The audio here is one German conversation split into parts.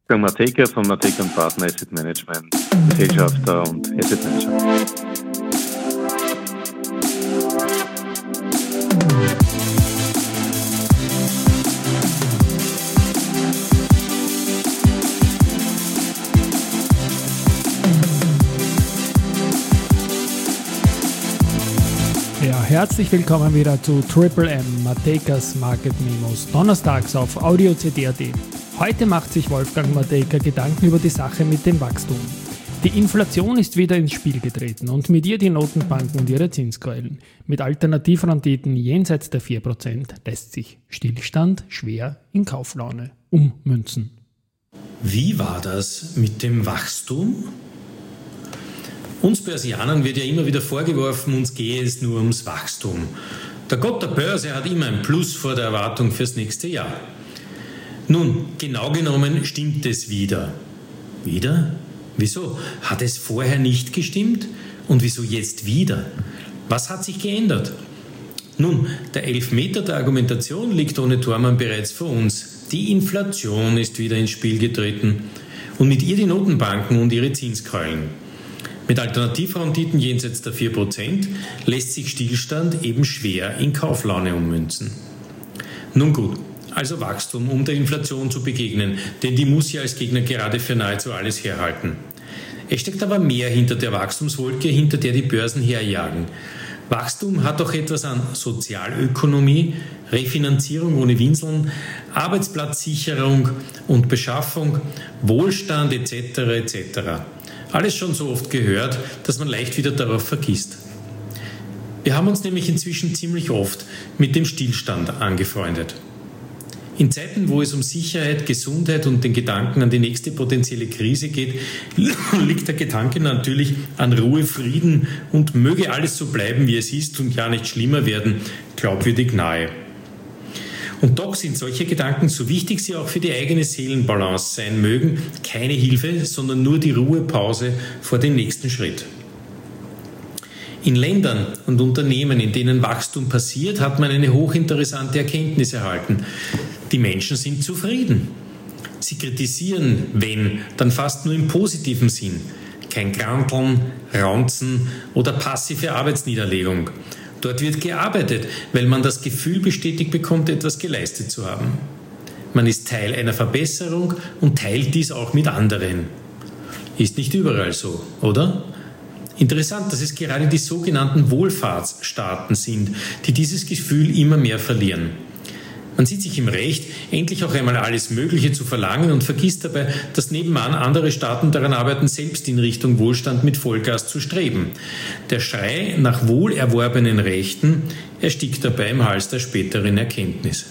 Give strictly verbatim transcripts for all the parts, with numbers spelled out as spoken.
Wolfgang Matejka von Matejka und Partner Asset Management, Gesellschafter und Asset Manager. Ja, herzlich willkommen wieder zu Triple M, Matejkas Market Memos, donnerstags auf Audio C D punkt A T. Heute macht sich Wolfgang Matejka Gedanken über die Sache mit dem Wachstum. Die Inflation ist wieder ins Spiel getreten und mit ihr die Notenbanken und ihre Zinskeulen. Mit Alternativrenditen jenseits der vier Prozent lässt sich Stillstand schwer in Kauflaune ummünzen. Wie war das mit dem Wachstum? Uns Börsianern wird ja immer wieder vorgeworfen, uns gehe es nur ums Wachstum. Der Gott der Börse hat immer ein Plus vor der Erwartung fürs nächste Jahr. Nun, genau genommen stimmt es wieder. Wieder? Wieso? Hat es vorher nicht gestimmt? Und wieso jetzt wieder? Was hat sich geändert? Nun, der Elfmeter der Argumentation liegt ohne Tormann bereits vor uns. Die Inflation ist wieder ins Spiel getreten. Und mit ihr die Notenbanken und ihre Zinskeulen. Mit Alternativrenditen jenseits der vier Prozent lässt sich Stillstand eben schwer in Kauflaune ummünzen. Nun gut, also Wachstum, um der Inflation zu begegnen, denn die muss ja als Gegner gerade für nahezu alles herhalten. Es steckt aber mehr hinter der Wachstumswolke, hinter der die Börsen herjagen. Wachstum hat doch etwas an Sozialökonomie, Refinanzierung ohne Winseln, Arbeitsplatzsicherung und Beschaffung, Wohlstand et cetera et cetera. Alles schon so oft gehört, dass man leicht wieder darauf vergisst. Wir haben uns nämlich inzwischen ziemlich oft mit dem Stillstand angefreundet. In Zeiten, wo es um Sicherheit, Gesundheit und den Gedanken an die nächste potenzielle Krise geht, liegt der Gedanke natürlich an Ruhe, Frieden und möge alles so bleiben, wie es ist und ja nicht schlimmer werden, glaubwürdig nahe. Und doch sind solche Gedanken, so wichtig sie auch für die eigene Seelenbalance sein mögen, keine Hilfe, sondern nur die Ruhepause vor dem nächsten Schritt. In Ländern und Unternehmen, in denen Wachstum passiert, hat man eine hochinteressante Erkenntnis erhalten. Die Menschen sind zufrieden. Sie kritisieren, wenn, dann fast nur im positiven Sinn. Kein Granteln, Raunzen oder passive Arbeitsniederlegung. Dort wird gearbeitet, weil man das Gefühl bestätigt bekommt, etwas geleistet zu haben. Man ist Teil einer Verbesserung und teilt dies auch mit anderen. Ist nicht überall so, oder? Interessant, dass es gerade die sogenannten Wohlfahrtsstaaten sind, die dieses Gefühl immer mehr verlieren. Man sieht sich im Recht, endlich auch einmal alles Mögliche zu verlangen und vergisst dabei, dass nebenan andere Staaten daran arbeiten, selbst in Richtung Wohlstand mit Vollgas zu streben. Der Schrei nach wohlerworbenen Rechten erstickt dabei im Hals der späteren Erkenntnis.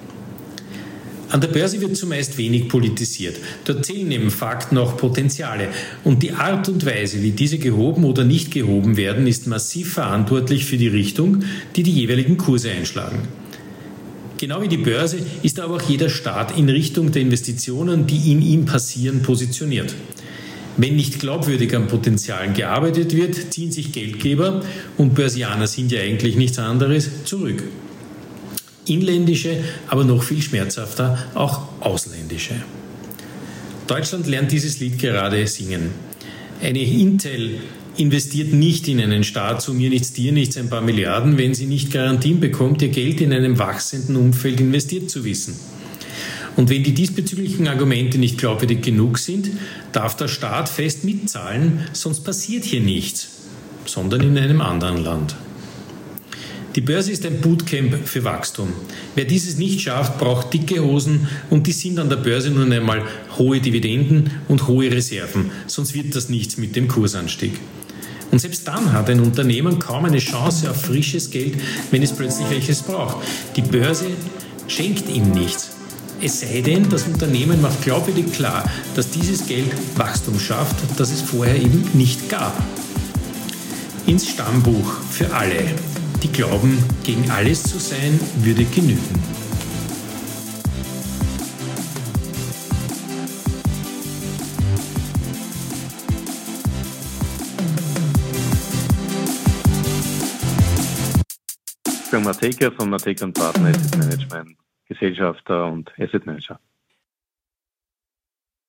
An der Börse wird zumeist wenig politisiert. Dort zählen neben Fakten auch Potenziale. Und die Art und Weise, wie diese gehoben oder nicht gehoben werden, ist massiv verantwortlich für die Richtung, die die jeweiligen Kurse einschlagen. Genau wie die Börse ist aber auch jeder Staat in Richtung der Investitionen, die in ihm passieren, positioniert. Wenn nicht glaubwürdig an Potenzialen gearbeitet wird, ziehen sich Geldgeber, und Börsianer sind ja eigentlich nichts anderes, zurück. Inländische, aber noch viel schmerzhafter, auch ausländische. Deutschland lernt dieses Lied gerade singen. Eine Intel investiert nicht in einen Staat, so mir nichts, dir nichts, ein paar Milliarden, wenn sie nicht Garantien bekommt, ihr Geld in einem wachsenden Umfeld investiert zu wissen. Und wenn die diesbezüglichen Argumente nicht glaubwürdig genug sind, darf der Staat fest mitzahlen, sonst passiert hier nichts, sondern in einem anderen Land. Die Börse ist ein Bootcamp für Wachstum. Wer dieses nicht schafft, braucht dicke Hosen, und die sind an der Börse nun einmal hohe Dividenden und hohe Reserven, sonst wird das nichts mit dem Kursanstieg. Und selbst dann hat ein Unternehmen kaum eine Chance auf frisches Geld, wenn es plötzlich welches braucht. Die Börse schenkt ihm nichts. Es sei denn, das Unternehmen macht glaubwürdig klar, dass dieses Geld Wachstum schafft, das es vorher eben nicht gab. Ins Stammbuch für alle, die glauben, gegen alles zu sein, würde genügen. Wolfgang Matejka von Matejka und Partner Asset Management, Gesellschafter und Asset Manager.